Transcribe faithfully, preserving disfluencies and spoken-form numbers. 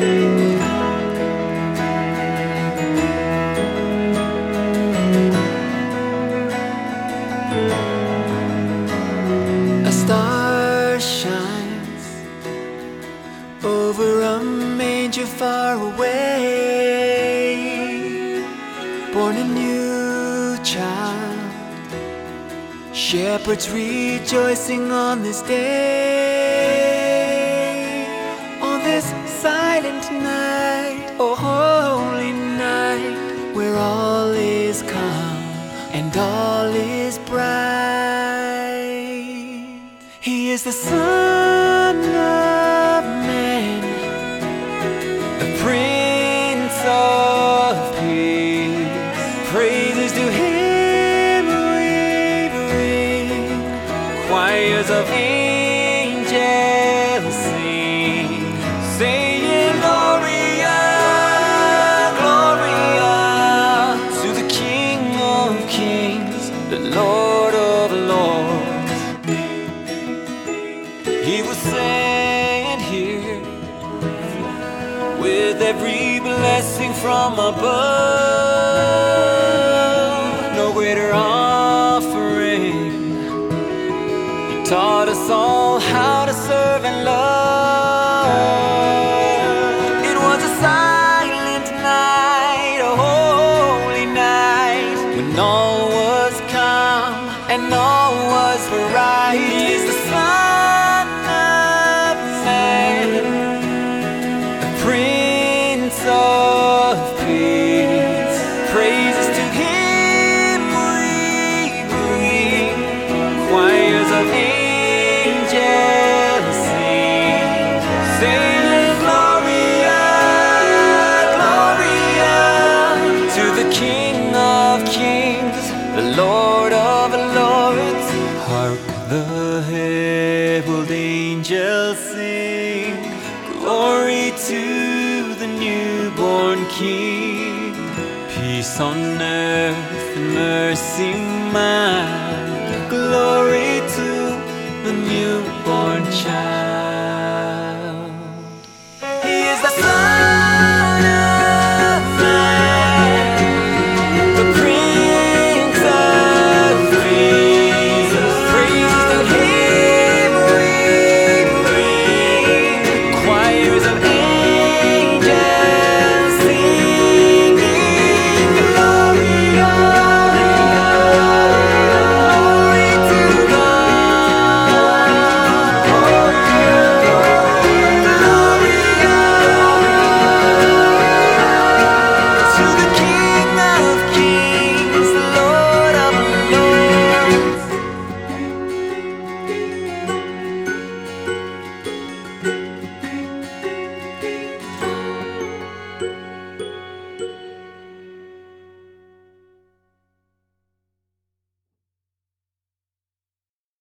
A star shines over a manger far away, born a new child, shepherds rejoicing on this day. On this silent night, oh holy night, where all is calm and all is bright. He is the Son of Man, the Prince of Peace. Praises to Him we bring, choirs of angels sing, saying Gloria, Gloria to the King of Kings, the Lord of Lords. He was sent here with every blessing from above. No greater offering. He taught us all how to serve and love. It was a silent night, a holy night, when all was calm and all was right. He is the Son of Man, the Prince of Peace. Praises to Him we bring, choirs of angels sing, saying Gloria, Gloria to the King of Kings, the Lord of Lords. Hark the herald angels sing, glory to the newborn King. Peace on earth and mercy mild, glory to the newborn child.